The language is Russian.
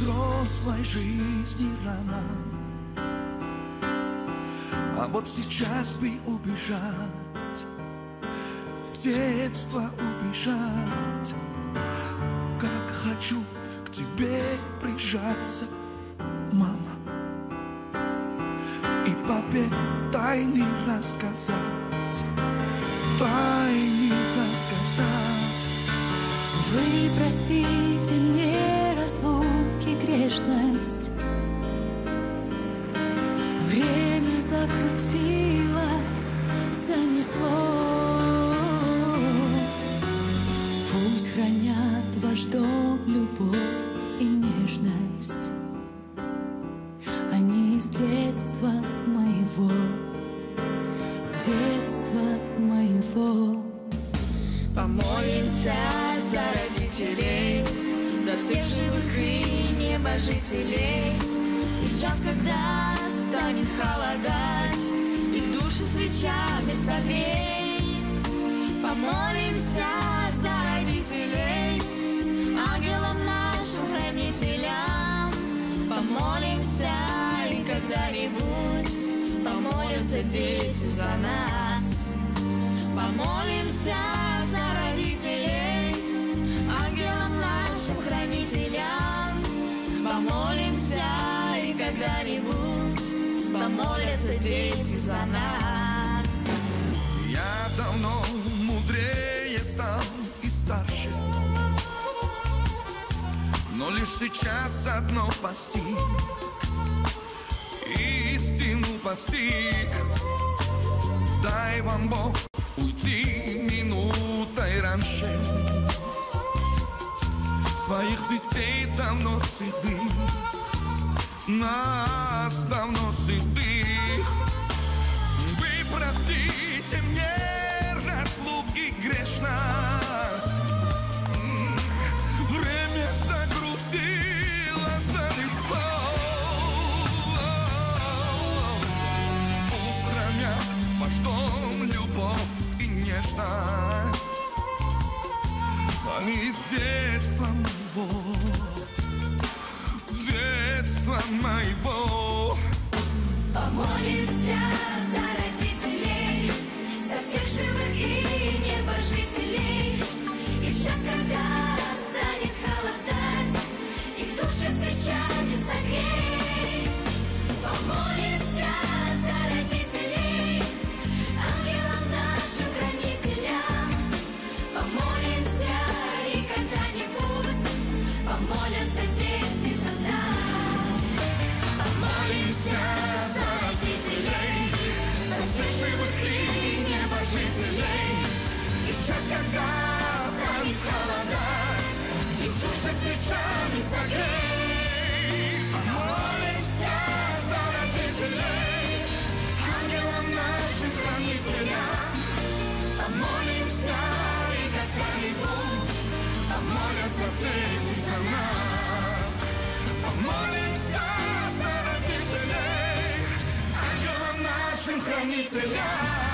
взрослой жизни рано. А вот сейчас бы убежать, в детство убежать. Как хочу к тебе прижаться, мама, и папе тайны рассказать, тайны рассказать. Вы простите мне разлуки, грешность. Время закрутило, занесло. Пусть хранят ваш дом любовь и нежность. Они из детства моего, детства моего. Помолимся за родителей, за всех живых и небожителей. И в час, когда станет холодать, их души свечами согрей. Помолимся за родителей, ангелам нашим хранителям. Помолимся, и когда-нибудь помолятся дети за нас. Помолимся за родителей, ангелам нашим хранителям. Помолимся, и когда-нибудь помолятся дети за нас. Я давно мудрее стал и старше, но лишь сейчас одно постиг, истину постиг. Дай вам Бог уйти минутой раньше. Своих детей давно седых, нас давно седых. Вы простите мне разлуки, грешность. Время загрузило, занесло. Пусть хранят ваш дом любовь и нежность. Они из детства моего, детства моего. Помолимся за родителей, за всех живых и небожителей. И в час, когда станет холодать, их души свечами согрей. Помолимся за родителей, ангелам нашим хранителям. Помолимся, и когда-нибудь помолятся дети за нас. Помолимся за родителей, за всех живых и небожителей. И в час, когда станет холодать, их души свечами согрей. Помолимся за родителей, ангелам нашим хранителям. Помолимся, и когда-нибудь помолятся дети за нас. Помолимся за родителей, ангелам нашим хранителям.